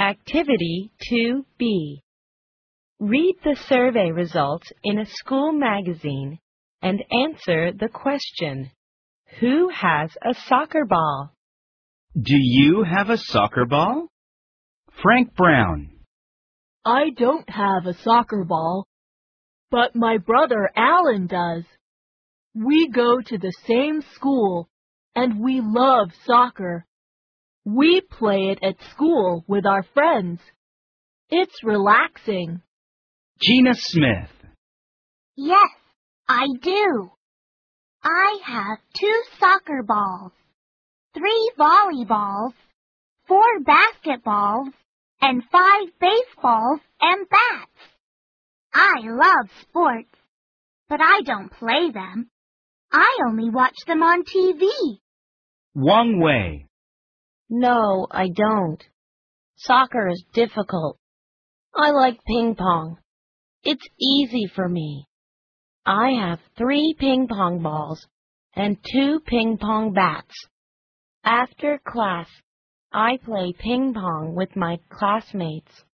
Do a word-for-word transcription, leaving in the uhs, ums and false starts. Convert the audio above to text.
Activity two B. Read the survey results in a school magazine and answer the question, who has a soccer ball? Do you have a soccer ball? Frank Brown. I don't have a soccer ball, but my brother Alan does. We go to the same school, and we love soccer. We play it at school with our friends. It's relaxing. Gina Smith. Yes, I do. I have two soccer balls, three volleyballs, four basketballs, and five baseballs and bats. I love sports, but I don't play them. I only watch them on T V. Wang Wei. No, I don't. Soccer is difficult. I like ping pong. It's easy for me. I have three ping pong balls and two ping pong bats. After class, I play ping pong with my classmates.